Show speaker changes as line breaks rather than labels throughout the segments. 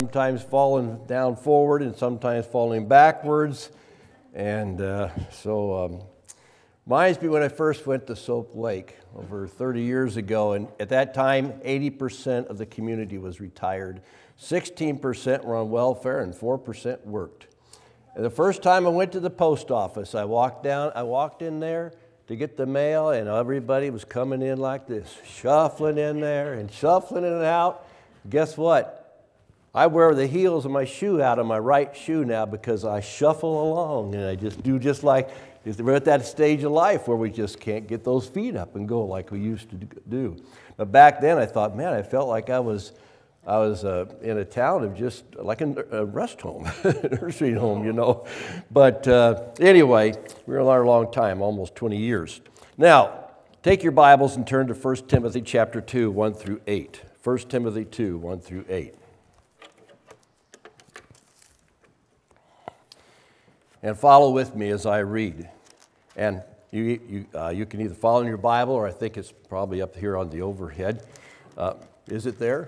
Sometimes falling down forward and sometimes falling backwards. And reminds me when I first went to Soap Lake over 30 years ago. And at that time, 80% of the community was retired. 16% were on welfare and 4% worked. And the first time I went to the post office, I walked in there to get the mail, and everybody was coming in like this, shuffling in there and shuffling in and out. Guess what? I wear the heels of my shoe out of my right shoe now because I shuffle along, and I just do we're at that stage of life where we just can't get those feet up and go like we used to do. But back then I thought, man, I felt like I was in a town of just like a rest home, nursing home, you know. But anyway, we were in there a long time, almost 20 years. Now, take your Bibles and turn to 1 Timothy chapter 2, 1 through 8. 1 Timothy 2, 1 through 8. And follow with me as I read. And you can either follow in your Bible, or I think it's probably up here on the overhead. Is it there?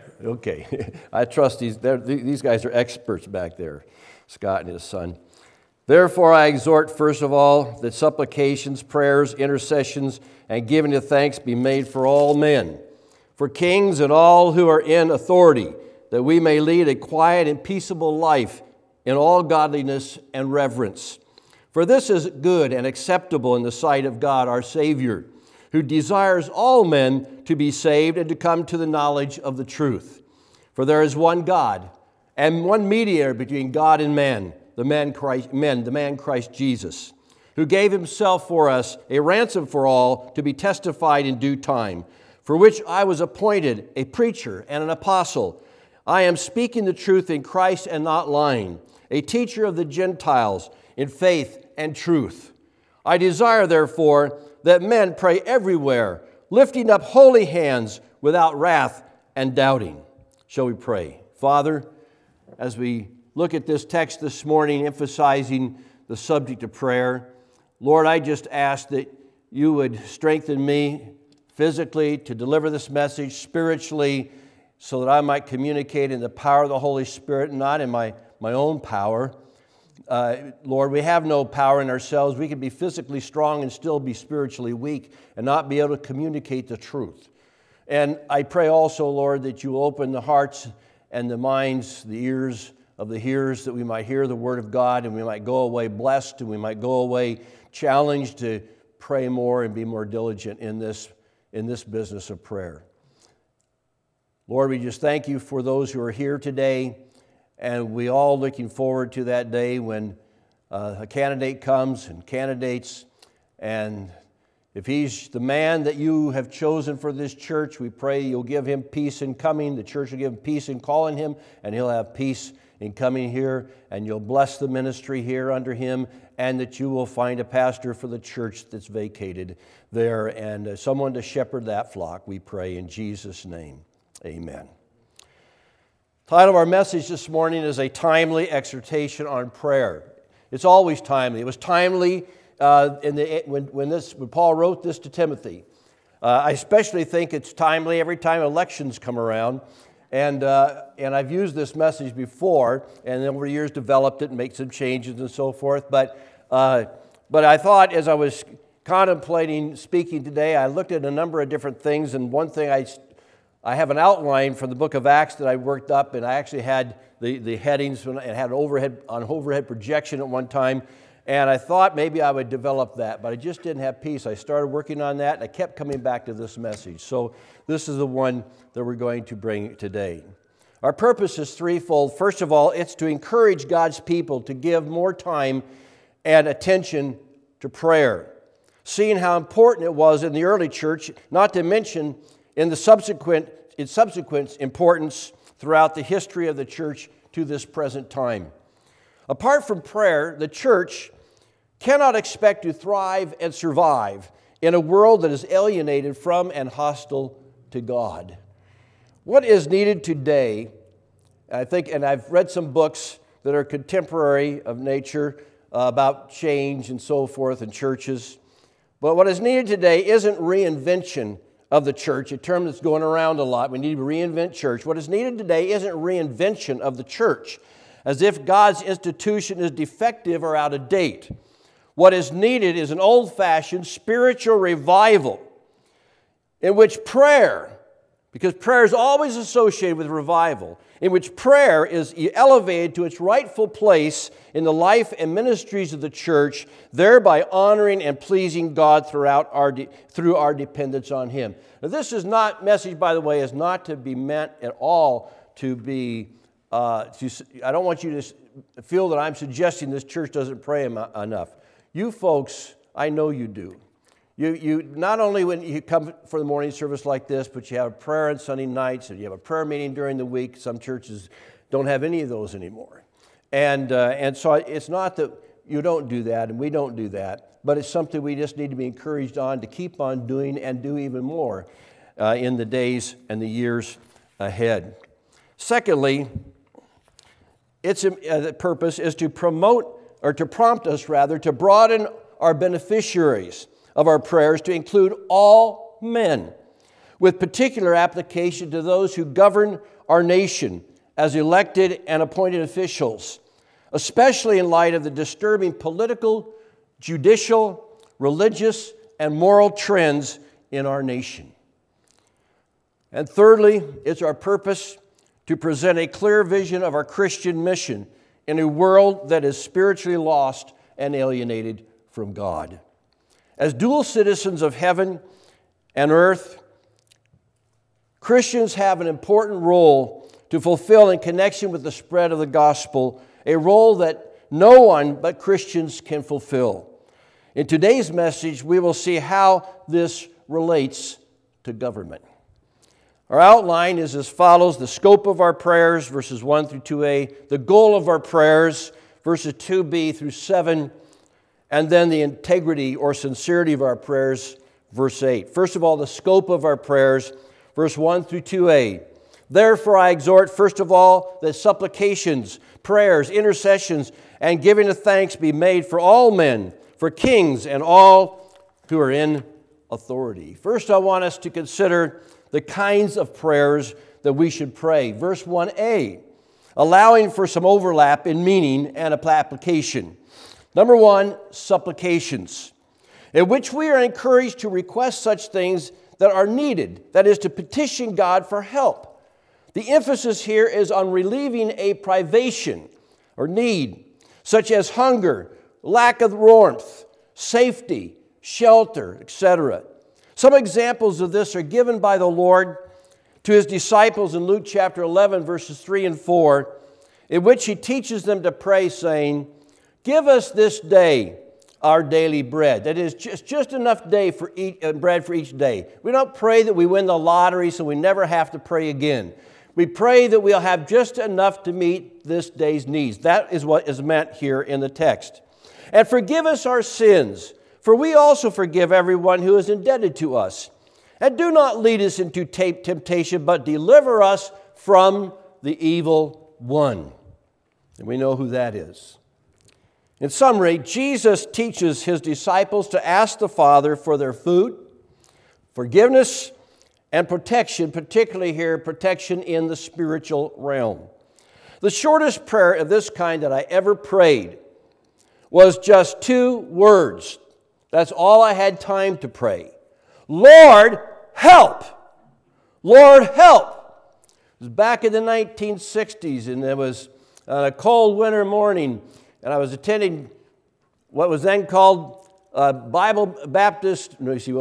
Okay. I trust these guys are experts back there, Scott and his son. Therefore I exhort, first of all, that supplications, prayers, intercessions, and giving of thanks be made for all men, for kings and all who are in authority, that we may lead a quiet and peaceable life in all godliness and reverence. For this is good and acceptable in the sight of God our Savior, who desires all men to be saved and to come to the knowledge of the truth. For there is one God, and one mediator between God and man, the man Christ Jesus, who gave himself for us a ransom for all, to be testified in due time, for which I was appointed a preacher and an apostle. I am speaking the truth in Christ and not lying, a teacher of the Gentiles in faith and truth. I desire, therefore, that men pray everywhere, lifting up holy hands without wrath and doubting. Shall we pray? Father, as we look at this text this morning, emphasizing the subject of prayer, Lord, I just ask that you would strengthen me physically to deliver this message, spiritually, so that I might communicate in the power of the Holy Spirit, not in my own power. Lord, we have no power in ourselves. We can be physically strong and still be spiritually weak and not be able to communicate the truth. And I pray also, Lord, that you open the hearts and the minds, the ears of the hearers, that we might hear the word of God and we might go away blessed and we might go away challenged to pray more and be more diligent in this business of prayer. Lord, we just thank you for those who are here today. And we all looking forward to that day when a candidate comes and candidates. And if he's the man that you have chosen for this church, we pray you'll give him peace in coming. The church will give him peace in calling him, and he'll have peace in coming here. And you'll bless the ministry here under him, and that you will find a pastor for the church that's vacated there and someone to shepherd that flock, we pray in Jesus' name. Amen. The title of our message this morning is A Timely Exhortation on Prayer. It's always timely. It was timely when Paul wrote this to Timothy. I especially think it's timely every time elections come around. And I've used this message before, and over the years developed it and made some changes and so forth. But I thought as I was contemplating speaking today, I looked at a number of different things, and one thing I have an outline from the book of Acts that I worked up, and I actually had the headings and had an overhead projection at one time, and I thought maybe I would develop that, but I just didn't have peace. I started working on that, and I kept coming back to this message. So this is the one that we're going to bring today. Our purpose is threefold. First of all, it's to encourage God's people to give more time and attention to prayer, seeing how important it was in the early church, not to mention in its subsequent importance throughout the history of the church to this present time. Apart from prayer, the church cannot expect to thrive and survive in a world that is alienated from and hostile to God. What is needed today, I think, and I've read some books that are contemporary of nature about change and so forth in churches, but what is needed today isn't reinvention of the church, a term that's going around a lot. We need to reinvent church. What is needed today isn't reinvention of the church, as if God's institution is defective or out of date. What is needed is an old-fashioned spiritual revival in which prayer, because prayer is always associated with revival, in which prayer is elevated to its rightful place in the life and ministries of the church, thereby honoring and pleasing God through our dependence on Him. Now, this is not, message, by the way, is not to be meant at all to be, I don't want you to feel that I'm suggesting this church doesn't pray enough. You folks, I know you do. You not only when you come for the morning service like this, but you have a prayer on Sunday nights, and you have a prayer meeting during the week. Some churches don't have any of those anymore. And so it's not that you don't do that, and we don't do that, but it's something we just need to be encouraged on to keep on doing and do even more in the days and the years ahead. Secondly, the purpose is to prompt us to broaden our beneficiaries of our prayers to include all men, with particular application to those who govern our nation as elected and appointed officials, especially in light of the disturbing political, judicial, religious, and moral trends in our nation. And thirdly, it's our purpose to present a clear vision of our Christian mission in a world that is spiritually lost and alienated from God. As dual citizens of heaven and earth, Christians have an important role to fulfill in connection with the spread of the gospel, a role that no one but Christians can fulfill. In today's message, we will see how this relates to government. Our outline is as follows: the scope of our prayers, verses 1 through 2a, the goal of our prayers, verses 2b through 7, and then the integrity or sincerity of our prayers, verse 8. First of all, the scope of our prayers, verse 1 through 2a. Therefore I exhort, first of all, that supplications, prayers, intercessions, and giving of thanks be made for all men, for kings, and all who are in authority. First, I want us to consider the kinds of prayers that we should pray. Verse 1a, allowing for some overlap in meaning and application. Number one, supplications, in which we are encouraged to request such things that are needed, that is, to petition God for help. The emphasis here is on relieving a privation or need, such as hunger, lack of warmth, safety, shelter, etc. Some examples of this are given by the Lord to His disciples in Luke chapter 11, verses 3 and 4, in which He teaches them to pray, saying, "Give us this day our daily bread." That is just enough bread for each day. We don't pray that we win the lottery so we never have to pray again. We pray that we'll have just enough to meet this day's needs. That is what is meant here in the text. "And forgive us our sins, for we also forgive everyone who is indebted to us. And do not lead us into temptation, but deliver us from the evil one." And we know who that is. In summary, Jesus teaches His disciples to ask the Father for their food, forgiveness, and protection, particularly here, protection in the spiritual realm. The shortest prayer of this kind that I ever prayed was just 2 words. That's all I had time to pray. Lord, help! Lord, help! It was back in the 1960s, and it was a cold winter morning, and I was attending what was then called Bible Baptist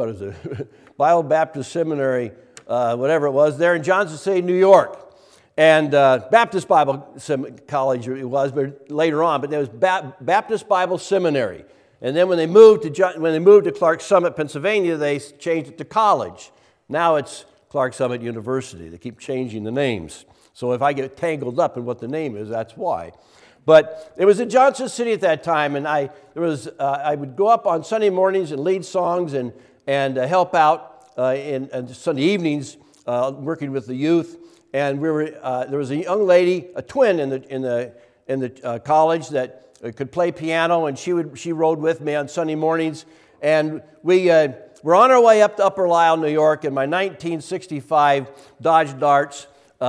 Seminary, whatever it was, there in Johnson City, New York. And Baptist Bible College it was, but later on, but there was Baptist Bible Seminary. And then when they moved to Clarks Summit, Pennsylvania, they changed it to college. Now it's Clarks Summit University. They keep changing the names. So if I get tangled up in what the name is, that's why. But it was in Johnson City at that time, and I would go up on Sunday mornings and lead songs and help out in Sunday evenings working with the youth. And there was a young lady, a twin in the college that could play piano, and she rode with me on Sunday mornings. And we we're on our way up to Upper Lisle, New York, in my 1965 Dodge Darts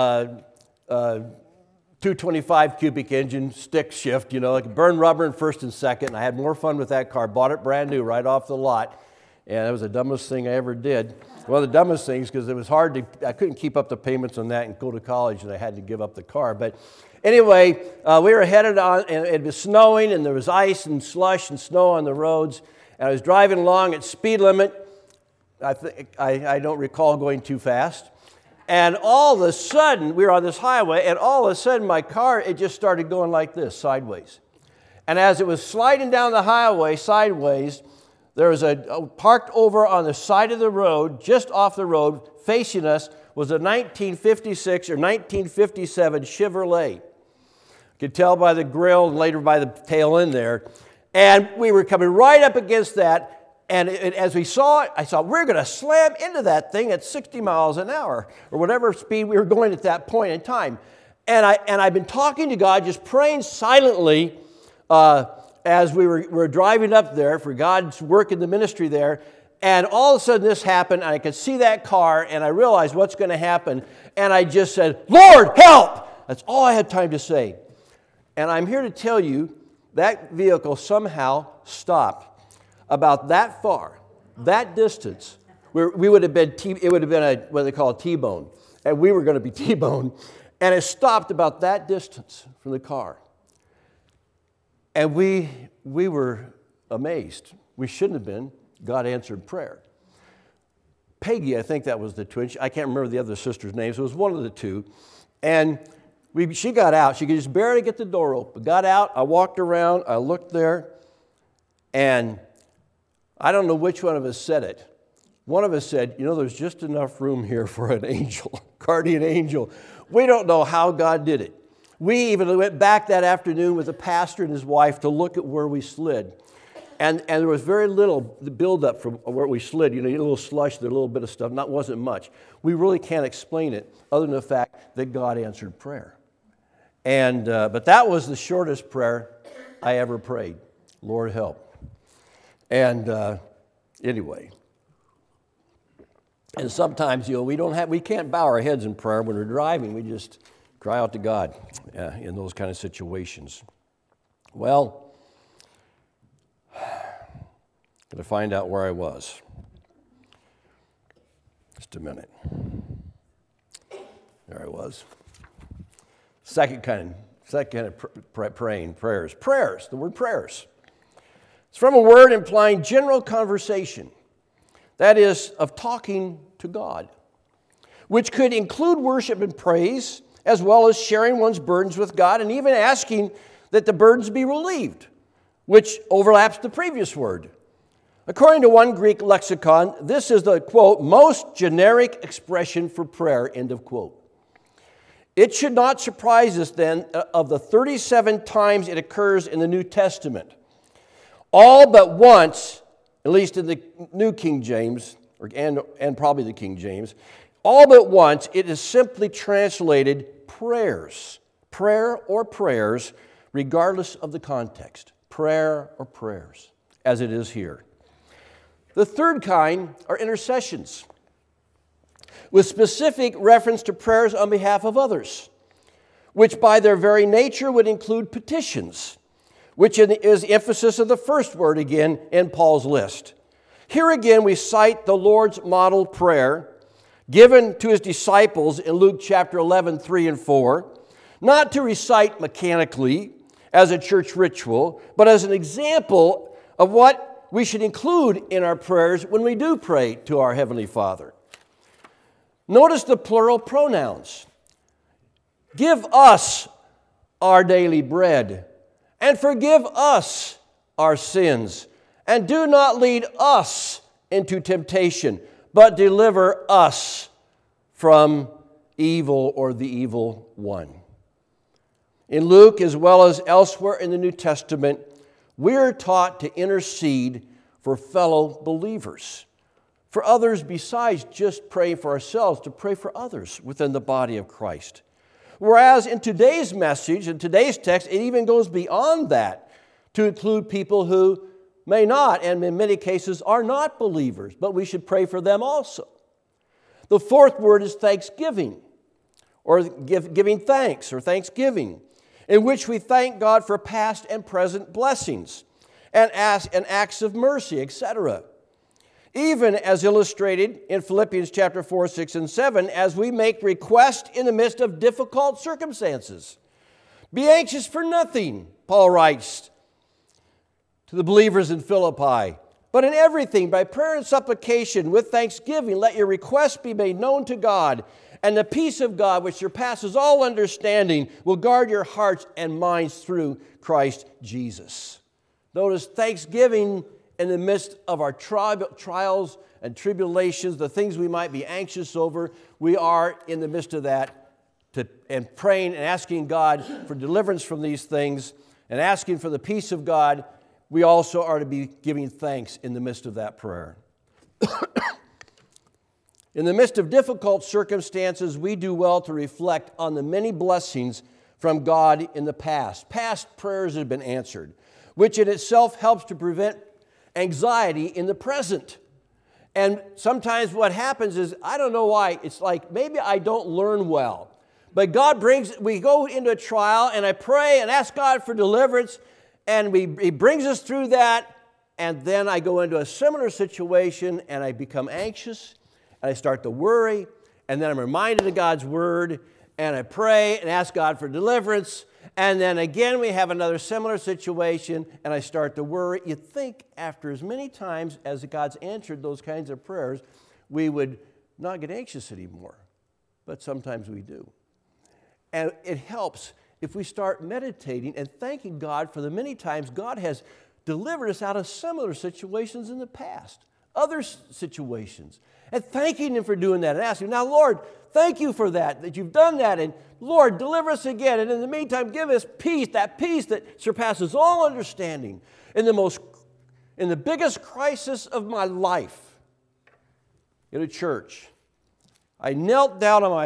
225 cubic engine, stick shift, it could burn rubber in first and second. And I had more fun with that car. Bought it brand new right off the lot. And it was the dumbest thing I ever did. One of the dumbest things, because it was hard I couldn't keep up the payments on that and go to college, and I had to give up the car. But anyway, we were headed on, and it was snowing, and there was ice and slush and snow on the roads. And I was driving along at speed limit. I don't recall going too fast. And all of a sudden, we were on this highway, and all of a sudden my car, it just started going like this, sideways. And as it was sliding down the highway sideways, there was parked over on the side of the road, just off the road, facing us, was a 1956 or 1957 Chevrolet. You could tell by the grill and later by the tail end there. And we were coming right up against that. And as we saw it, I thought, we're going to slam into that thing at 60 miles an hour or whatever speed we were going at that point in time. And I've been talking to God, just praying silently as we were driving up there for God's work in the ministry there. And all of a sudden this happened, and I could see that car, and I realized what's going to happen. And I just said, Lord, help! That's all I had time to say. And I'm here to tell you that vehicle somehow stopped about that far, that distance. We would have been, it would have been what they call a T-bone, and we were going to be T-boned. And it stopped about that distance from the car. And we were amazed. We shouldn't have been. God answered prayer. Peggy, I think that was the twin. I can't remember the other sister's names. It was one of the two. And she got out. She could just barely get the door open. Got out. I walked around. I looked there. And I don't know which one of us said it. One of us said, there's just enough room here for an angel, guardian angel. We don't know how God did it. We even went back that afternoon with the pastor and his wife to look at where we slid. And there was very little buildup from where we slid. A little slush, there a little bit of stuff. Wasn't much. We really can't explain it other than the fact that God answered prayer. And but that was the shortest prayer I ever prayed. Lord, help. And anyway. And sometimes, we can't bow our heads in prayer when we're driving. We just cry out to God in those kind of situations. Well, I'm going to find out where I was. Just a minute. There I was. Second kind of praying, prayers. Prayers, the word prayers. It's from a word implying general conversation. That is, of talking to God, which could include worship and praise, as well as sharing one's burdens with God and even asking that the burdens be relieved, which overlaps the previous word. According to one Greek lexicon, this is the, quote, most generic expression for prayer, end of quote. It should not surprise us then of the 37 times it occurs in the New Testament. All but once, at least in the New King James, and probably the King James, all but once it is simply translated prayers. Prayer or prayers, regardless of the context. Prayer or prayers, as it is here. The third kind are intercessions, with specific reference to prayers on behalf of others, which by their very nature would include petitions, which is the emphasis of the first word again in Paul's list. Here again we cite the Lord's model prayer given to his disciples in Luke chapter 11, 3 and 4, not to recite mechanically as a church ritual, but as an example of what we should include in our prayers when we do pray to our Heavenly Father. Notice the plural pronouns. Give us our daily bread, and forgive us our sins, and do not lead us into temptation, but deliver us from evil or the evil one. In Luke, as well as elsewhere in the New Testament, we are taught to intercede for fellow believers, for others besides just praying for ourselves, to pray for others within the body of Christ. Whereas in today's message, in today's text, it even goes beyond that to include people who may not, and in many cases are not believers, but we should pray for them also. The fourth word is thanksgiving, or giving thanks, or thanksgiving, in which we thank God for past and present blessings and acts of mercy, etc. Even as illustrated in Philippians chapter 4, 6, and 7, as we make request in the midst of difficult circumstances. Be anxious for nothing, Paul writes to the believers in Philippi, but in everything, by prayer and supplication, with thanksgiving, let your requests be made known to God, and the peace of God, which surpasses all understanding, will guard your hearts and minds through Christ Jesus. Notice thanksgiving in the midst of our trials and tribulations, the things we might be anxious over, we are in the midst of that and praying and asking God for deliverance from these things and asking for the peace of God. We also are to be giving thanks in the midst of that prayer. In the midst of difficult circumstances, we do well to reflect on the many blessings from God in the past. Past prayers have been answered, which in itself helps to prevent anxiety in the present. And sometimes what happens is, I don't know why, it's like maybe I don't learn well. But we go into a trial and I pray and ask God for deliverance, and He brings us through that, and then I go into a similar situation and I become anxious and I start to worry, and then I'm reminded of God's word and I pray and ask God for deliverance, and then again we have another similar situation and I start to worry. You'd think after as many times as God's answered those kinds of prayers, we would not get anxious anymore, but sometimes we do. And it helps if we start meditating and thanking God for the many times God has delivered us out of similar situations in the past, other situations, and thanking Him for doing that and asking, now, Lord, thank you for that you've done that, and Lord, deliver us again, and in the meantime, give us peace that surpasses all understanding. In the biggest crisis of my life in a church, I knelt down on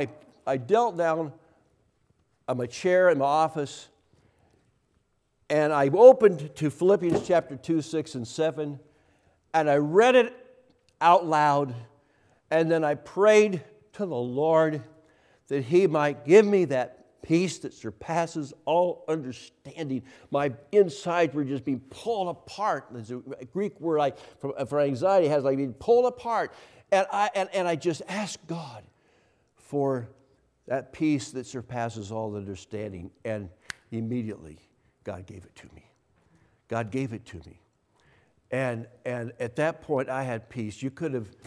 my chair in my office, and I opened to Philippians chapter 2, 6, and 7, and I read it out loud, and then I prayed to the Lord that He might give me that peace that surpasses all understanding. My insides were just being pulled apart. There's a Greek word for anxiety has like being pulled apart, and I just asked God for that peace that surpasses all understanding, and immediately God gave it to me. God gave it to me. And at that point I had peace. You could have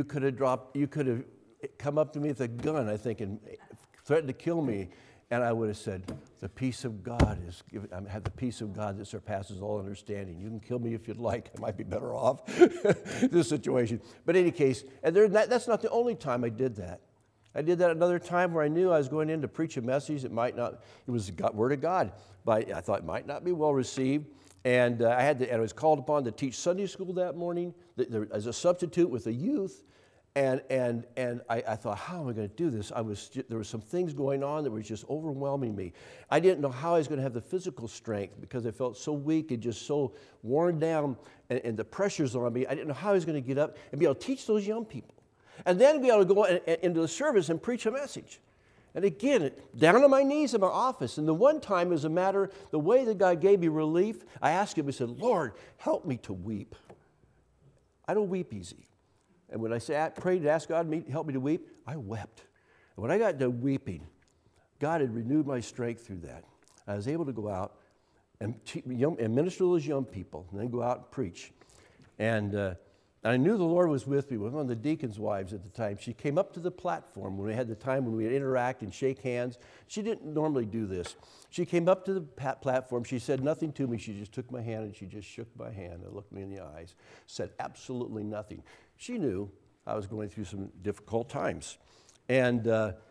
come up to me with a gun, I think, and threatened to kill me, and I would have said, the peace of God I have the peace of God that surpasses all understanding. You can kill me if you'd like. I might be better off this situation. But in any case, and that's not the only time I did that. I did that another time where I knew I was going in to preach a message. It was the Word of God, but I thought it might not be well received. And I was called upon to teach Sunday school that morning as a substitute with the youth. And I thought, how am I going to do this? There were some things going on that were just overwhelming me. I didn't know how I was going to have the physical strength because I felt so weak and just so worn down, and the pressures on me. I didn't know how I was going to get up and be able to teach those young people. And then be able to go into the service and preach a message. And again, down on my knees in my office. And the one time, as a matter, the way that God gave me relief, I asked Him, I said, Lord, help me to weep. I don't weep easy. And when I prayed to ask God to help me to weep, I wept. And when I got done weeping, God had renewed my strength through that. I was able to go out and minister to those young people, and then go out and preach. And I knew the Lord was with me. One of the deacons' wives at the time, she came up to the platform when we had the time when we would interact and shake hands. She didn't normally do this. She came up to the platform. She said nothing to me. She just took my hand and she just shook my hand and looked me in the eyes, said absolutely nothing. She knew I was going through some difficult times. And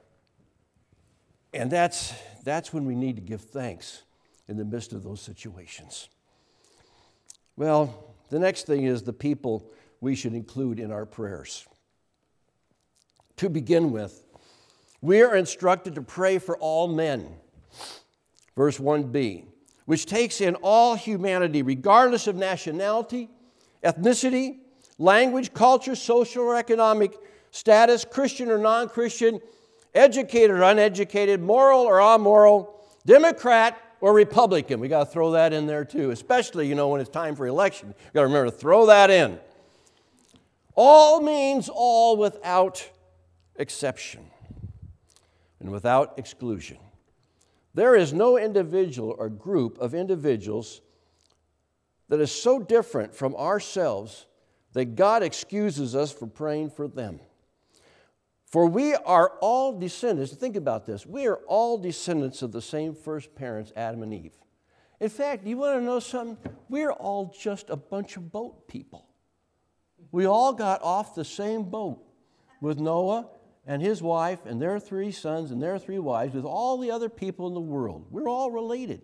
that's when we need to give thanks in the midst of those situations. Well, the next thing is the people we should include in our prayers. To begin with, we are instructed to pray for all men. Verse 1b, which takes in all humanity, regardless of nationality, ethnicity, language, culture, social or economic status, Christian or non-Christian, educated or uneducated, moral or amoral, Democrat or Republican. We got to throw that in there too, especially, when it's time for election. You got to remember to throw that in. All means all without exception and without exclusion. There is no individual or group of individuals that is so different from ourselves that God excuses us for praying for them. For we are all descendants, think about this, we are all descendants of the same first parents, Adam and Eve. In fact, you want to know something? We're all just a bunch of boat people. We all got off the same boat with Noah and his wife and their 3 sons and their 3 wives, with all the other people in the world. We're all related.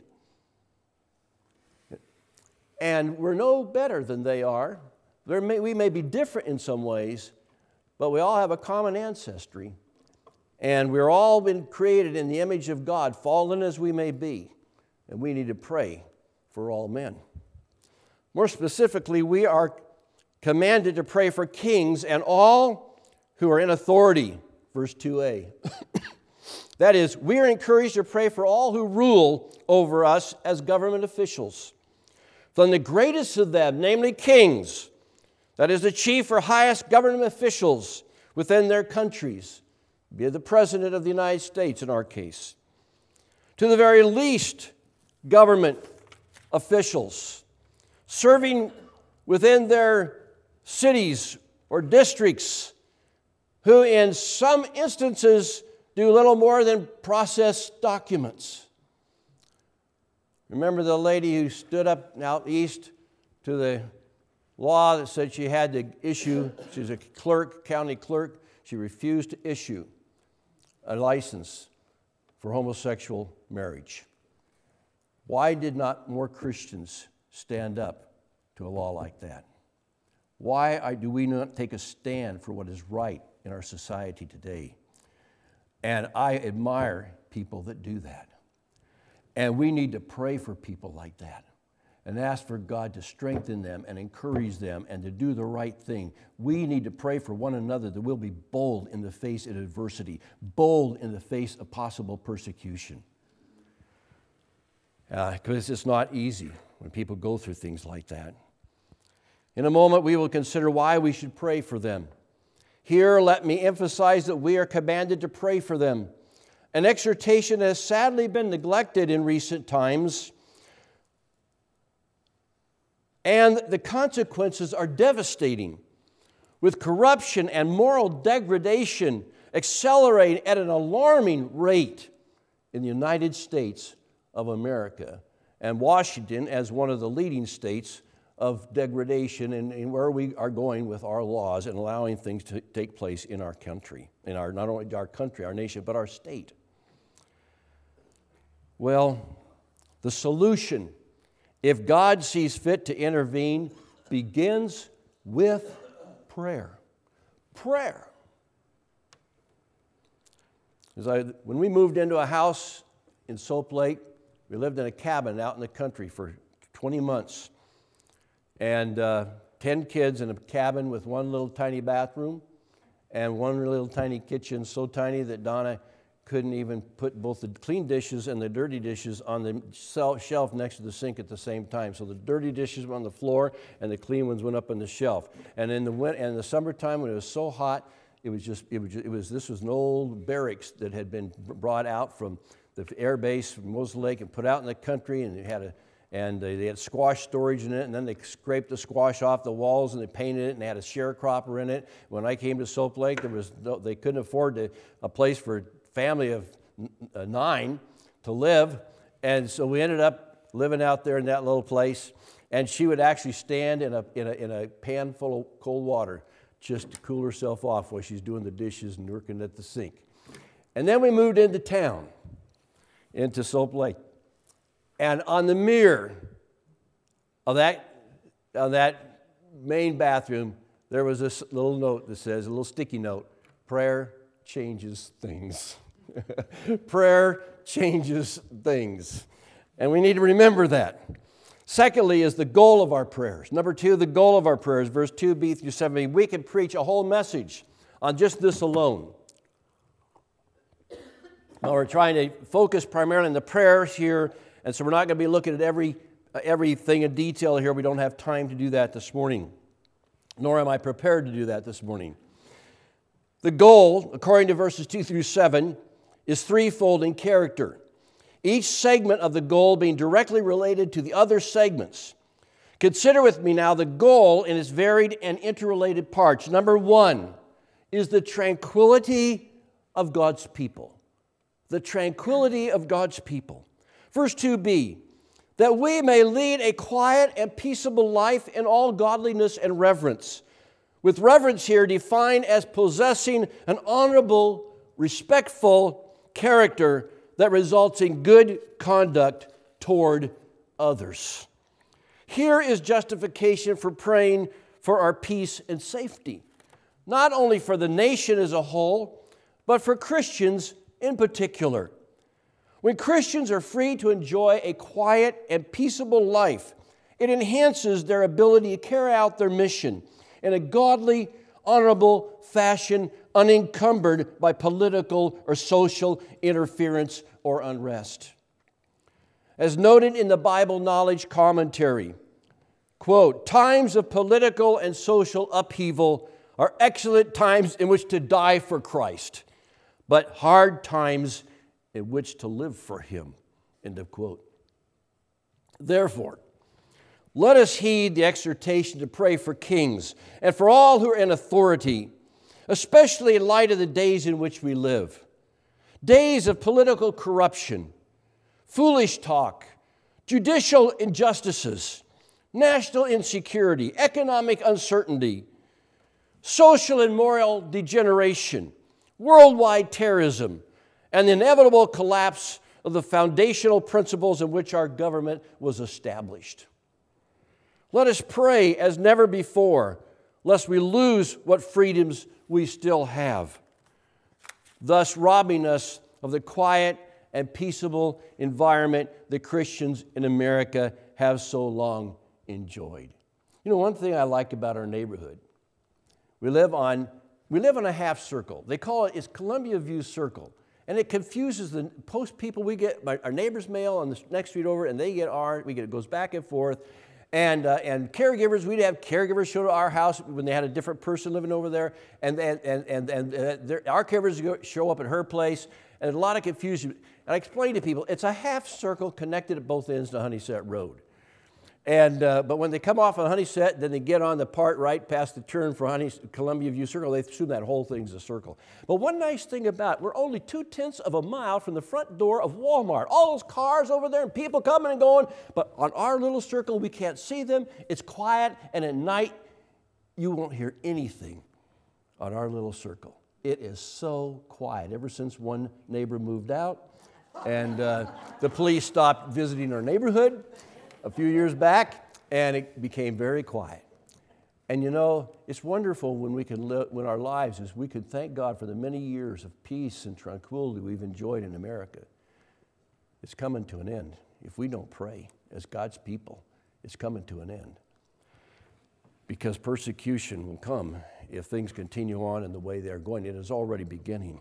And we're no better than they are. We may be different in some ways, but we all have a common ancestry. And we're all been created in the image of God, fallen as we may be. And we need to pray for all men. More specifically, we are commanded to pray for kings and all who are in authority. Verse 2a. That is, we are encouraged to pray for all who rule over us as government officials. From the greatest of them, namely kings, that is the chief or highest government officials within their countries, be it the President of the United States in our case, to the very least government officials serving within their cities or districts, who in some instances do little more than process documents. Remember the lady who stood up out east to the law that said she had to issue, she's a clerk, county clerk, she refused to issue a license for homosexual marriage. Why did not more Christians stand up to a law like that? Why do we not take a stand for what is right in our society today? And I admire people that do that. And we need to pray for people like that and ask for God to strengthen them and encourage them and to do the right thing. We need to pray for one another that we'll be bold in the face of adversity, bold in the face of possible persecution. Because it's not easy when people go through things like that. In a moment, we will consider why we should pray for them. Here, let me emphasize that we are commanded to pray for them. An exhortation has sadly been neglected in recent times, and the consequences are devastating, with corruption and moral degradation accelerating at an alarming rate in the United States of America, and Washington as one of the leading states of degradation and where we are going with our laws and allowing things to take place in our country, in our not only our country, our nation, but our state. Well, the solution, if God sees fit to intervene, begins with prayer. Prayer. When we moved into a house in Soap Lake, we lived in a cabin out in the country for 20 months. And 10 kids in a cabin with one little tiny bathroom and one little tiny kitchen, so tiny that Donna couldn't even put both the clean dishes and the dirty dishes on the shelf next to the sink at the same time. So the dirty dishes were on the floor and the clean ones went up on the shelf. And in the summertime when it was so hot, this was an old barracks that had been brought out from the air base from Moses Lake and put out in the country, and they had squash storage in it, and then they scraped the squash off the walls and they painted it, and they had a sharecropper in it. When I came to Soap Lake, they couldn't afford a place for a family of 9 to live, and so we ended up living out there in that little place. And she would actually stand in a pan full of cold water just to cool herself off while she's doing the dishes and working at the sink. And then we moved into town, into Soap Lake. And on the mirror of that main bathroom, there was this little note that says, a little sticky note, prayer changes things. Prayer changes things. And we need to remember that. Secondly is the goal of our prayers. Number 2, the goal of our prayers, verse 2b through 7b. We could preach a whole message on just this alone. Now we're trying to focus primarily on the prayers here, and so we're not going to be looking at everything in detail here. We don't have time to do that this morning, nor am I prepared to do that this morning. The goal, according to verses 2 through 7, is threefold in character, each segment of the goal being directly related to the other segments. Consider with me now the goal in its varied and interrelated parts. Number 1 is the tranquility of God's people. The tranquility of God's people. Verse 2b, that we may lead a quiet and peaceable life in all godliness and reverence. With reverence here defined as possessing an honorable, respectful character that results in good conduct toward others. Here is justification for praying for our peace and safety, not only for the nation as a whole, but for Christians in particular. When Christians are free to enjoy a quiet and peaceable life, it enhances their ability to carry out their mission in a godly, honorable fashion, unencumbered by political or social interference or unrest. As noted in the Bible Knowledge Commentary, quote, times of political and social upheaval are excellent times in which to die for Christ, but hard times in which to live for Him, end of quote. Therefore, let us heed the exhortation to pray for kings and for all who are in authority, especially in light of the days in which we live. Days of political corruption, foolish talk, judicial injustices, national insecurity, economic uncertainty, social and moral degeneration, worldwide terrorism, and the inevitable collapse of the foundational principles in which our government was established. Let us pray as never before, lest we lose what freedoms we still have, thus robbing us of the quiet and peaceable environment that Christians in America have so long enjoyed. You know, one thing I like about our neighborhood, we live on a half circle. They call it's Columbia View Circle. And it confuses the post people. We get our neighbor's mail on the next street over, and they get ours. It goes back and forth. And caregivers, we'd have caregivers show to our house when they had a different person living over there. And our caregivers show up at her place. And a lot of confusion. And I explain to people, it's a half circle connected at both ends to Honeyset Road. But when they come off on Honeyset, then they get on the part right past the turn for Columbia View Circle. They assume that whole thing's a circle. But one nice thing about it, we're only 0.2 of a mile from the front door of Walmart. All those cars over there and people coming and going. But on our little circle, we can't see them. It's quiet, and at night, you won't hear anything on our little circle. It is so quiet. Ever since one neighbor moved out, and the police stopped visiting our neighborhood a few years back, and it became very quiet. And you know, it's wonderful when we can live, when our lives is we can thank God for the many years of peace and tranquility we've enjoyed in America. It's coming to an end. If we don't pray as God's people, it's coming to an end. Because persecution will come if things continue on in the way they're going. It is already beginning.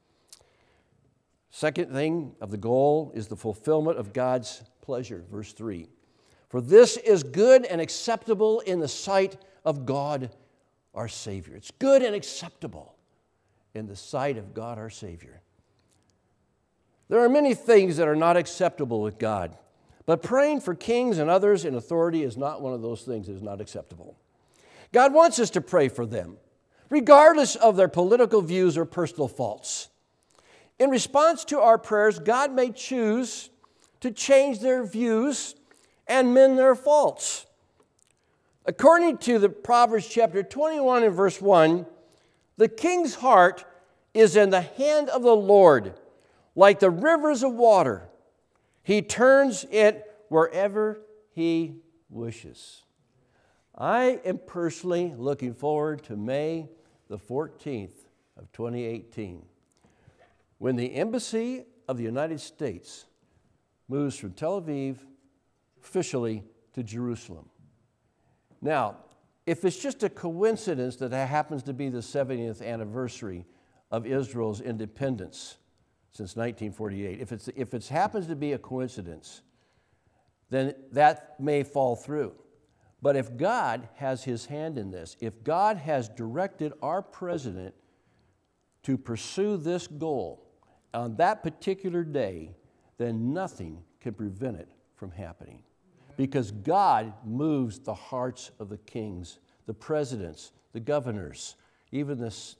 Second thing of the goal is the fulfillment of God's pleasure. Verse 3. For this is good and acceptable in the sight of God our Savior. It's good and acceptable in the sight of God our Savior. There are many things that are not acceptable with God, but praying for kings and others in authority is not one of those things that is not acceptable. God wants us to pray for them, regardless of their political views or personal faults. In response to our prayers, God may choose to change their views and mend their faults. According to the Proverbs chapter 21 and verse 1, the king's heart is in the hand of the Lord, like the rivers of water. He turns it wherever He wishes. I am personally looking forward to May the 14th of 2018, when the Embassy of the United States moves from Tel Aviv officially to Jerusalem. Now, if it's just a coincidence that it happens to be the 70th anniversary of Israel's independence since 1948, if it happens to be a coincidence, then that may fall through. But if God has his hand in this, if God has directed our president to pursue this goal on that particular day, then nothing can prevent it from happening. Because God moves the hearts of the kings, the presidents, the governors, even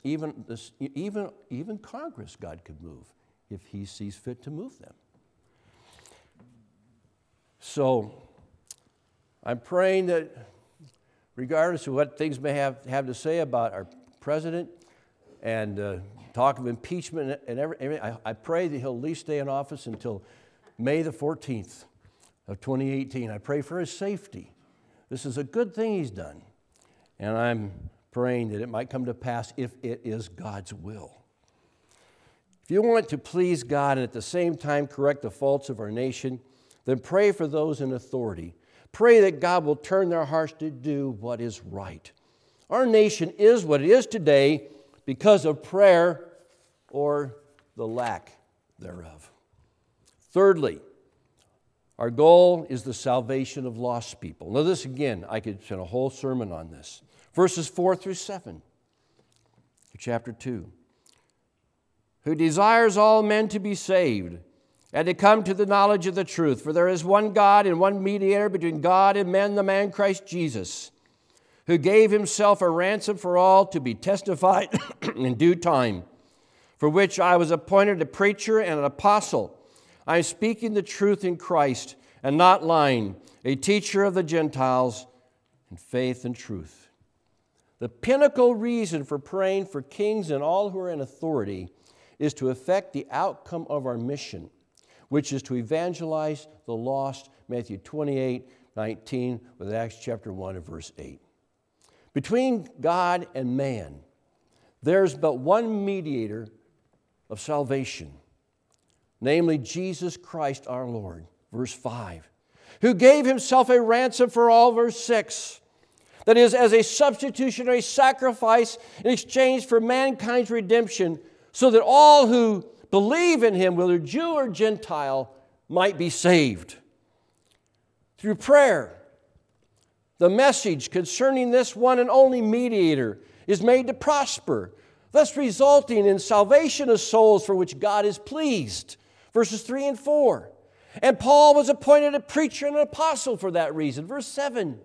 Congress God could move if he sees fit to move them. So I'm praying that regardless of what things may have to say about our president and talk of impeachment and everything, I pray that he'll at least stay in office until May the 14th of 2018. I pray for his safety. This is a good thing he's done. And I'm praying that it might come to pass if it is God's will. If you want to please God and at the same time correct the faults of our nation, then pray for those in authority. Pray that God will turn their hearts to do what is right. Our nation is what it is today because of prayer or the lack thereof. Thirdly, our goal is the salvation of lost people. Now this again, I could spend a whole sermon on this. Verses 4 through 7, chapter 2. Who desires all men to be saved and to come to the knowledge of the truth. For there is one God and one mediator between God and men, the man Christ Jesus, who gave himself a ransom for all to be testified in due time, for which I was appointed a preacher and an apostle. I am speaking the truth in Christ and not lying, a teacher of the Gentiles in faith and truth. The pinnacle reason for praying for kings and all who are in authority is to affect the outcome of our mission, which is to evangelize the lost, Matthew 28:19, with Acts chapter 1 and verse 8. Between God and man, there's but one mediator of salvation, namely Jesus Christ our Lord, verse 5, who gave himself a ransom for all, verse 6, that is, as a substitutionary sacrifice in exchange for mankind's redemption, so that all who believe in him, whether Jew or Gentile, might be saved. Through prayer, the message concerning this one and only mediator is made to prosper, thus resulting in salvation of souls for which God is pleased. Verses 3 and 4. And Paul was appointed a preacher and an apostle for that reason. Verse 7.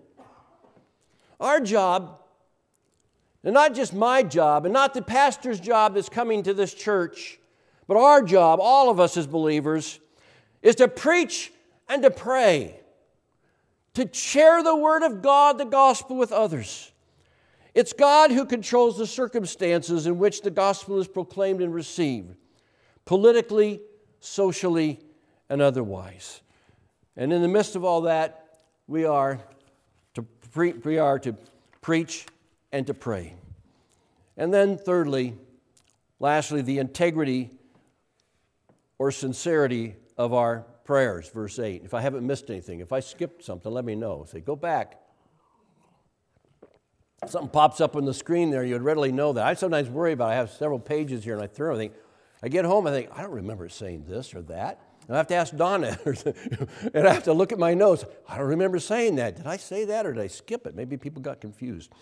Our job, and not just my job, and not the pastor's job that's coming to this church, but our job, all of us as believers, is to preach and to pray, to share the word of God, the gospel, with others. It's God who controls the circumstances in which the gospel is proclaimed and received, politically, socially, and otherwise. And in the midst of all that, we are to preach and to pray. And then thirdly, lastly, the integrity or sincerity of our prayers, verse 8. If I haven't missed anything, if I skipped something, let me know. Say, go back. Something pops up on the screen there, you would readily know that. I sometimes worry about it. I have several pages here, and I throw everything. I get home, I think, I don't remember saying this or that. And I have to ask Donna, and I have to look at my notes. I don't remember saying that. Did I say that or did I skip it? Maybe people got confused.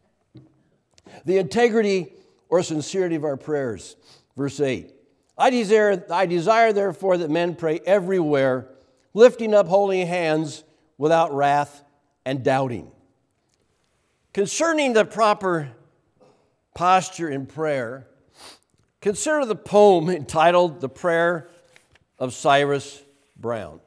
The integrity or sincerity of our prayers. Verse 8. I desire, therefore, that men pray everywhere, lifting up holy hands without wrath and doubting. Concerning the proper posture in prayer, consider the poem entitled The Prayer of Cyrus Brown.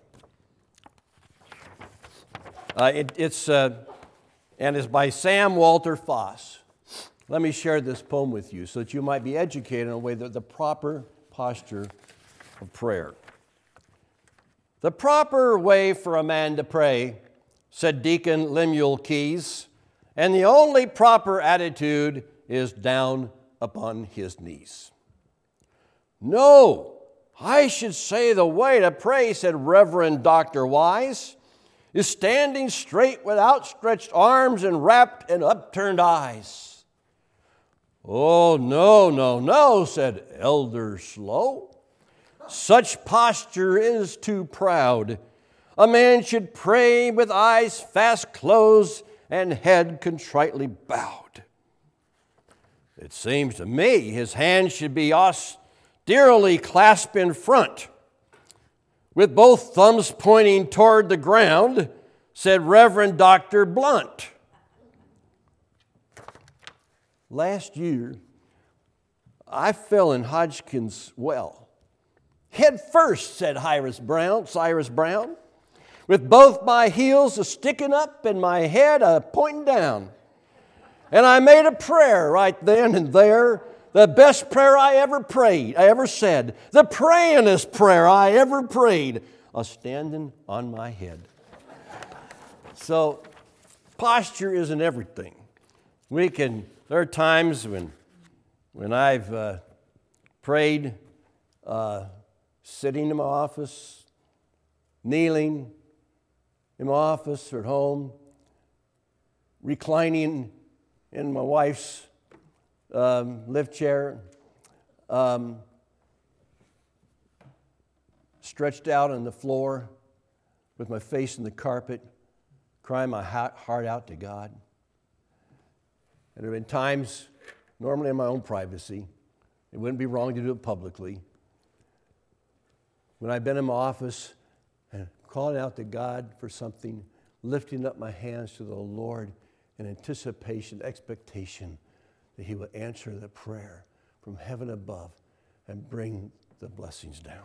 It's by Sam Walter Foss. Let me share this poem with you so that you might be educated on the proper posture of prayer. The proper way for a man to pray, said Deacon Lemuel Keyes, and the only proper attitude is down upon his knees. No, I should say the way to pray, said Reverend Dr. Wise, is standing straight with outstretched arms and rapt and upturned eyes. Oh, no, said Elder Slow. Such posture is too proud. A man should pray with eyes fast closed and head contritely bowed. It seems to me his hands should be austerely clasped in front, with both thumbs pointing toward the ground, said Reverend Dr. Blunt. Last year, I fell in Hodgkin's well. Head first, said Cyrus Brown, with both my heels a-sticking up and my head a-pointing down. And I made a prayer right then and there, the best prayer I ever said, the prayingest prayer I ever prayed, a-standing on my head. So, posture isn't everything. There are times when I've prayed sitting in my office, kneeling in my office or at home, reclining in my wife's lift chair, stretched out on the floor with my face in the carpet, crying my heart out to God. And there have been times, normally in my own privacy, it wouldn't be wrong to do it publicly, when I've been in my office and calling out to God for something, lifting up my hands to the Lord in anticipation, expectation that He will answer the prayer from heaven above and bring the blessings down.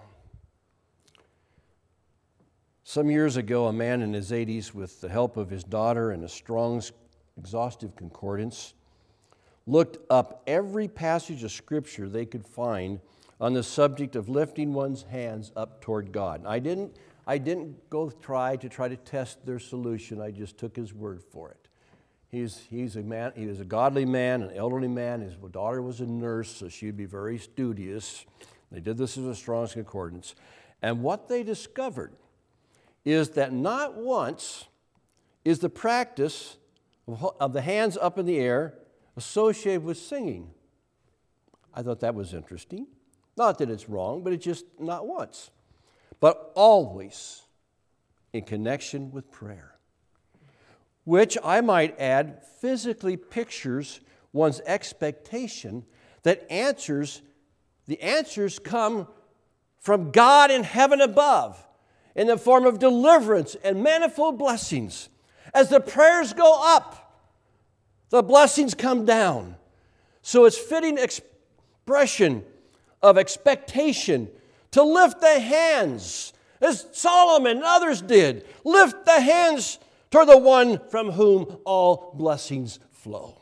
Some years ago, a man in his 80s, with the help of his daughter and a Strong's exhaustive concordance, looked up every passage of Scripture they could find on the subject of lifting one's hands up toward God. I didn't go try to test their solution. I just took his word for it. He's a man. He was a godly man, an elderly man. His daughter was a nurse, so she'd be very studious. They did this as a Strong's Concordance. And what they discovered is that not once is the practice of the hands up in the air associated with singing. I thought that was interesting. Not that it's wrong, but it's just not once. But always in connection with prayer, which I might add physically pictures one's expectation that the answers come from God in heaven above in the form of deliverance and manifold blessings. As the prayers go up, the blessings come down. So it's fitting expression of expectation to lift the hands, as Solomon and others did. Lift the hands toward the one from whom all blessings flow.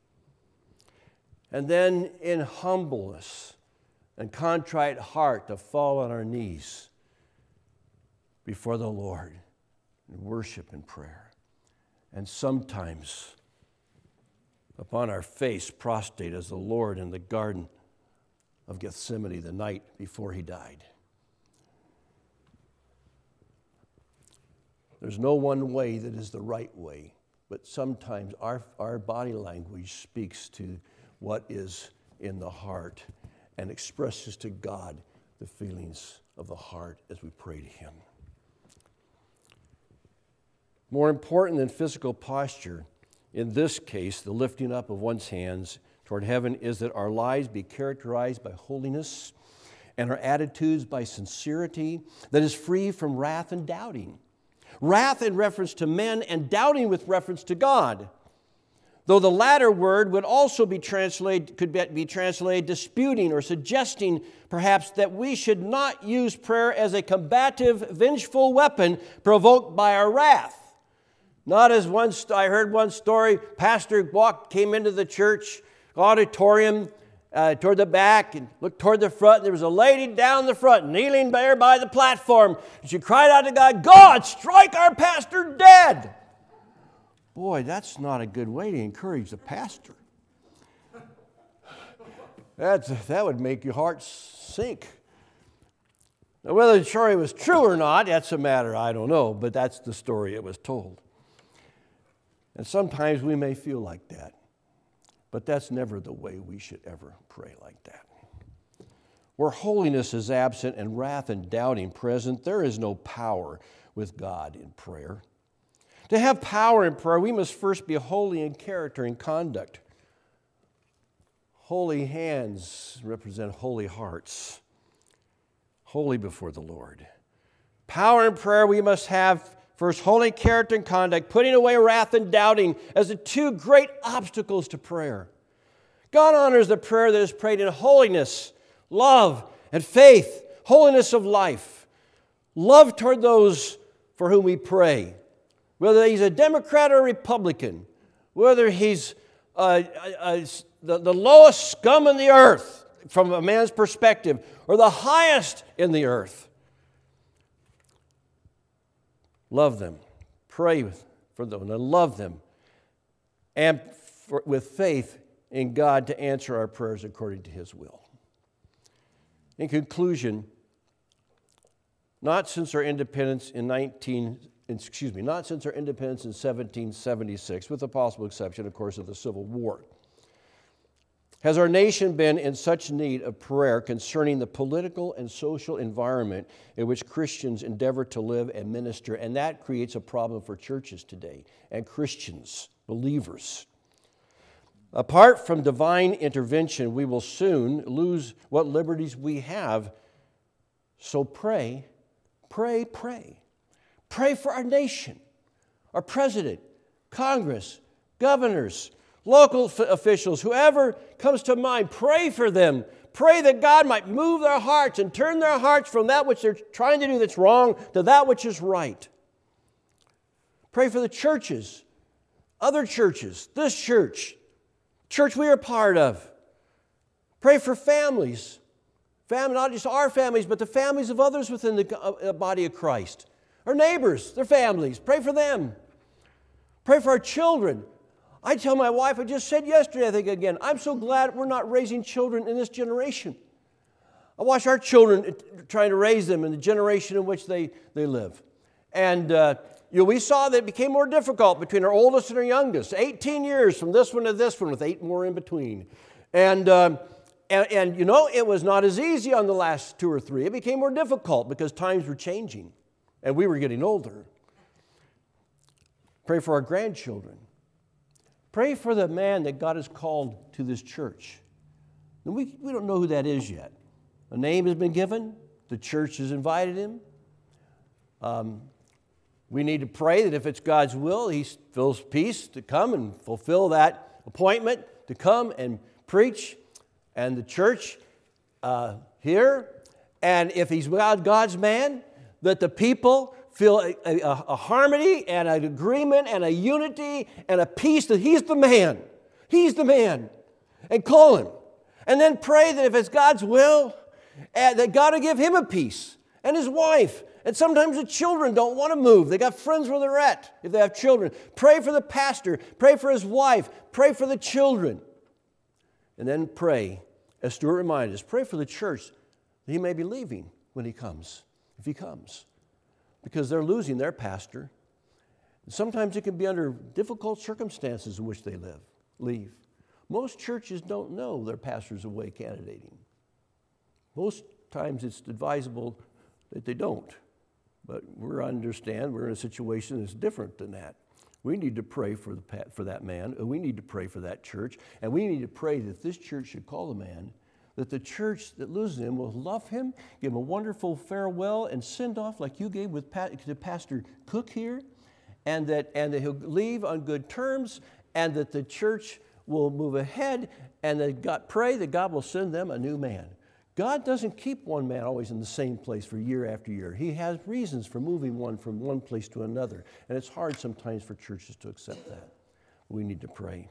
And then in humbleness and contrite heart to fall on our knees before the Lord in worship and prayer. And sometimes upon our face prostrate as the Lord in the Garden of Gethsemane the night before He died. There's no one way that is the right way, but sometimes our body language speaks to what is in the heart and expresses to God the feelings of the heart as we pray to Him. More important than physical posture, in this case, the lifting up of one's hands toward heaven, is that our lives be characterized by holiness and our attitudes by sincerity that is free from wrath and doubting. Wrath in reference to men and doubting with reference to God. Though the latter word could be translated disputing or suggesting perhaps that we should not use prayer as a combative, vengeful weapon provoked by our wrath. Not as I heard one story, pastor came into the church auditorium toward the back and looked toward the front, and there was a lady down the front kneeling there by the platform. And she cried out to God, "God, strike our pastor dead!" Boy, that's not a good way to encourage the pastor. That would make your heart sink. Now, whether the story was true or not, that's a matter I don't know, but that's the story it was told. And sometimes we may feel like that, but that's never the way we should ever pray like that. Where holiness is absent and wrath and doubting present, there is no power with God in prayer. To have power in prayer, we must first be holy in character and conduct. Holy hands represent holy hearts, holy before the Lord. Power in prayer, we must have first holy character and conduct, putting away wrath and doubting as the two great obstacles to prayer. God honors the prayer that is prayed in holiness, love, and faith, holiness of life. Love toward those for whom we pray. Whether he's a Democrat or a Republican, whether he's the lowest scum in the earth from a man's perspective, or the highest in the earth. Love them. Pray for them and love them. And with faith in God to answer our prayers according to His will. In conclusion, not since our independence in 1776, with the possible exception, of course, of the Civil War, has our nation been in such need of prayer concerning the political and social environment in which Christians endeavor to live and minister, and that creates a problem for churches today and Christians, believers. Apart from divine intervention, we will soon lose what liberties we have. So pray, pray, pray. Pray for our nation, our president, Congress, governors, local officials, whoever comes to mind. Pray for them. Pray that God might move their hearts and turn their hearts from that which they're trying to do that's wrong to that which is right. Pray for the churches, other churches, this church we are part of. Pray for families. Not just our families, but the families of others within the body of Christ. Our neighbors, their families. Pray for them. Pray for our children. I tell my wife, I just said yesterday, I think again, I'm so glad we're not raising children in this generation. I watch our children trying to raise them in the generation in which they live. And we saw that it became more difficult between our oldest and our youngest. 18 years from this one to this one with 8 more in between. And it was not as easy on the last 2 or 3. It became more difficult because times were changing and we were getting older. Pray for our grandchildren. Pray for the man that God has called to this church. And we don't know who that is yet. A name has been given. The church has invited him. We need to pray that if it's God's will, he feels peace to come and fulfill that appointment, to come and preach, and the church here. And if he's God's man, that the people feel a harmony and an agreement and a unity and a peace that he's the man. He's the man. And call him. And then pray that if it's God's will, that God will give him a peace and his wife. And sometimes the children don't want to move. They got friends where they're at if they have children. Pray for the pastor. Pray for his wife. Pray for the children. And then pray, as Stuart reminded us, pray for the church that he may be leaving when he comes, if he comes. Because they're losing their pastor. And sometimes it can be under difficult circumstances in which they leave. Most churches don't know their pastor's away candidating. Most times it's advisable that they don't. But we're in a situation that's different than that. We need to pray for that man, and we need to pray for that church, and we need to pray that this church should call the man, that the church that loses him will love him, give him a wonderful farewell, and send off like you gave to Pastor Cook here, and that he'll leave on good terms, and that the church will move ahead, and that pray that God will send them a new man. God doesn't keep one man always in the same place for year after year. He has reasons for moving one from one place to another. And it's hard sometimes for churches to accept that. We need to pray.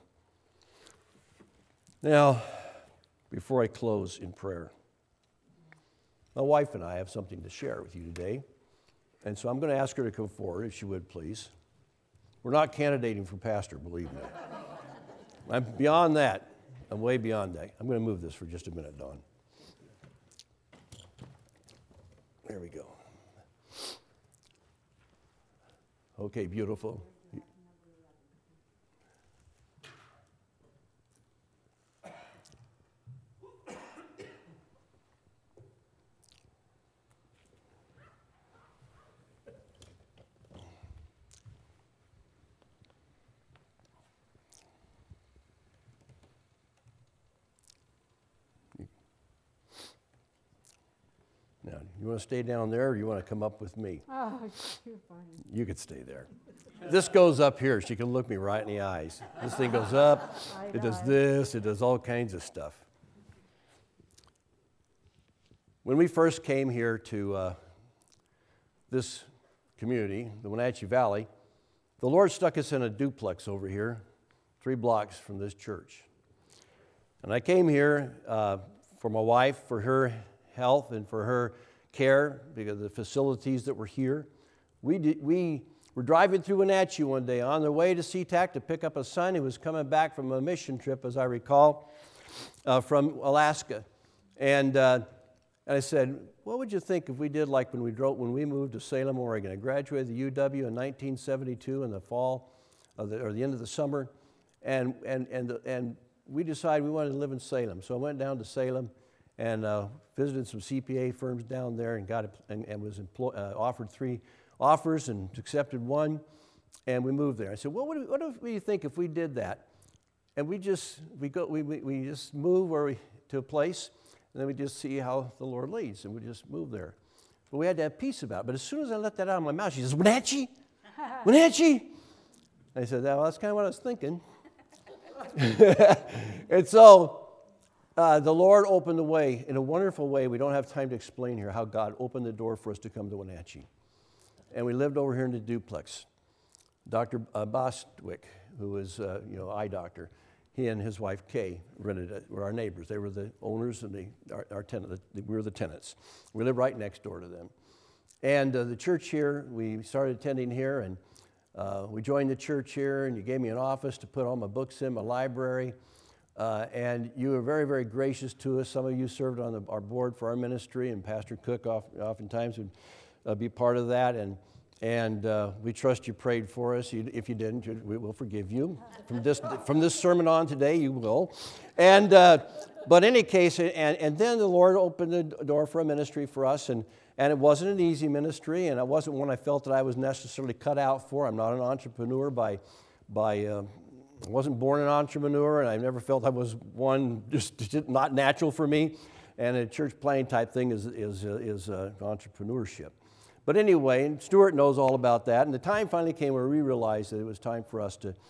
Now, before I close in prayer, my wife and I have something to share with you today. And so I'm going to ask her to come forward, if she would, please. We're not candidating for pastor, believe me. I'm beyond that. I'm way beyond that. I'm going to move this for just a minute, Dawn. There we go. Okay, beautiful. Now, you want to stay down there or you want to come up with me?
Oh, you're funny.
You could stay there. This goes up here. She can look me right in the eyes. This thing goes up. It does this. It does all kinds of stuff. When we first came here to this community, the Wenatchee Valley, the Lord stuck us in a duplex over here, 3 blocks from this church. And I came here for my wife, for her health and for her care, because of the facilities that were here. We were driving through Wenatchee one day on the way to SeaTac to pick up a son who was coming back from a mission trip, as I recall, from Alaska. And I said, what would you think if we did like when we moved to Salem, Oregon? I graduated the UW in 1972 in the fall, or the end of the summer, and we decided we wanted to live in Salem. So I went down to Salem and visited some CPA firms down there and was offered 3 offers and accepted one, and we moved there. I said, what do you think if we did that? And we just move to a place, and then we just see how the Lord leads, and we just move there. But we had to have peace about it. But as soon as I let that out of my mouth, she says, Wenatchee? Wenatchee? I said, well, that's kind of what I was thinking. And so the Lord opened the way in a wonderful way. We don't have time to explain here how God opened the door for us to come to Wenatchee. And we lived over here in the duplex. Dr. Bostwick, who was eye doctor, he and his wife Kay rented it. Were our neighbors. They were the owners and our tenant. We were the tenants. We lived right next door to them. And the church here, we started attending here, and we joined the church here, and you gave me an office to put all my books in, my library. And you were very, very gracious to us. Some of you served on our board for our ministry, and Pastor Cook oftentimes would be part of that. And we trust you prayed for us. If you didn't, we will forgive you. From this sermon on today, you will. And but in any case, and then the Lord opened the door for a ministry for us, and it wasn't an easy ministry, and it wasn't one I felt that I was necessarily cut out for. I'm not an entrepreneur I wasn't born an entrepreneur, and I never felt I was one, just not natural for me. And a church planting type thing is entrepreneurship. But anyway, Stuart knows all about that, and the time finally came where we realized that it was time for us to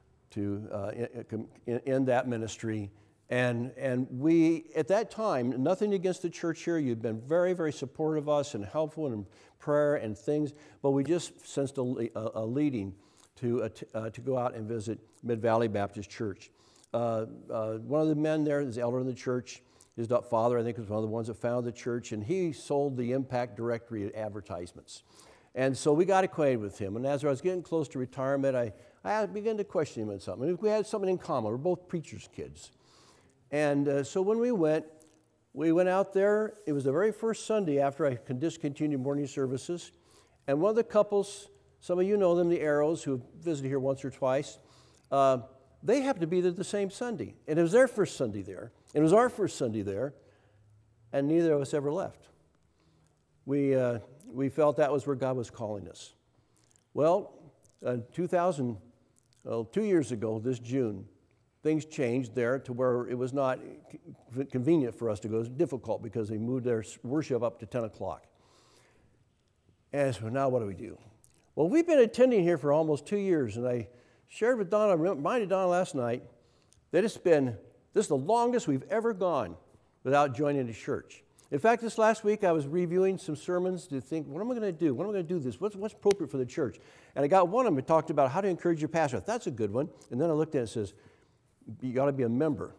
end that ministry. And we, at that time, nothing against the church here. You've been very, very supportive of us and helpful in prayer and things, but we just sensed a leading to go out and visit Mid-Valley Baptist Church. One of the men there is the elder in the church. His father, I think, was one of the ones that founded the church, and he sold the Impact Directory advertisements. And so we got acquainted with him. And as I was getting close to retirement, I began to question him on something. We had something in common. We're both preachers' kids. And so when we went out there. It was the very first Sunday after I discontinued morning services. And one of the couples, some of you know them, the Arrows, who visited here once or twice, they happened to be there the same Sunday. And it was their first Sunday there. And it was our first Sunday there. And neither of us ever left. We felt that was where God was calling us. Well, 2 years ago, this June, things changed there to where it was not convenient for us to go. It was difficult because they moved their worship up to 10 o'clock. And so now what do we do? Well, we've been attending here for almost 2 years, and I shared with Donna, reminded Donna last night, that this is the longest we've ever gone without joining a church. In fact, this last week I was reviewing some sermons to think, what am I going to do? What am I going to do this? What's appropriate for the church? And I got one of them that talked about how to encourage your pastor. That's a good one. And then I looked at it and it says, you got to be a member.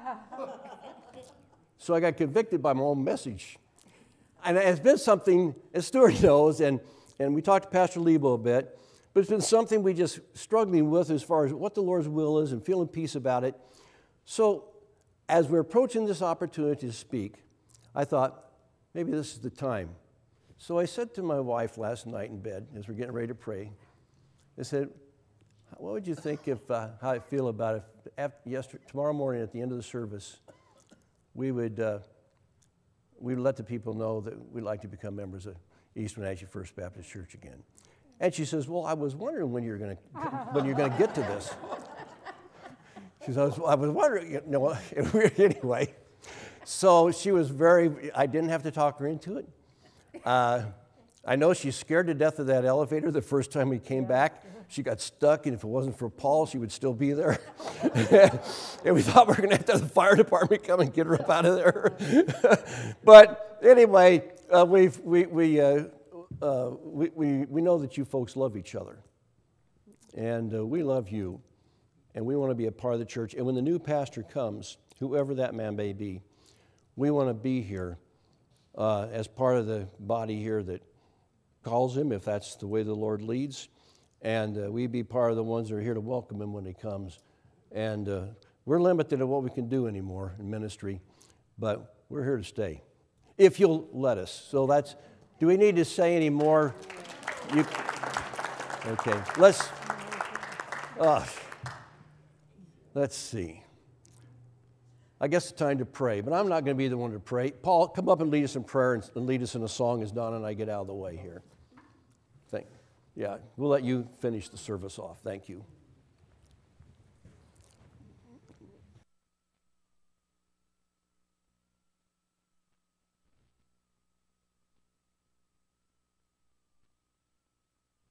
So I got convicted by my own message. And it's been something, as Stuart knows, and we talked to Pastor Lebo a bit, but it's been something we just struggling with as far as what the Lord's will is and feeling peace about it. So as we're approaching this opportunity to speak, I thought, maybe this is the time So I said to my wife last night in bed, as we're getting ready to pray, I said, what would you think if, how I feel about if tomorrow morning at the end of the service, we would let the people know that we'd like to become members of East Wenatchee First Baptist Church again. And she says, well, I was wondering when you're going to get to this. She says, I was wondering, anyway. So she was I didn't have to talk her into it. I know she's scared to death of that elevator the first time we came back. She got stuck, and if it wasn't for Paul, she would still be there. And we thought we were going to have the fire department come and get her up out of there. But anyway, we know that you folks love each other. And we love you. And we want to be a part of the church. And when the new pastor comes, whoever that man may be, we want to be here as part of the body here that calls him, if that's the way the Lord leads. And we be part of the ones that are here to welcome him when he comes. And we're limited in what we can do anymore in ministry, but we're here to stay, if you'll let us. So do we need to say any more? Okay, let's see. I guess it's time to pray, but I'm not going to be the one to pray. Paul, come up and lead us in prayer and lead us in a song as Donna and I get out of the way here. Yeah, we'll let you finish the service off. Thank you.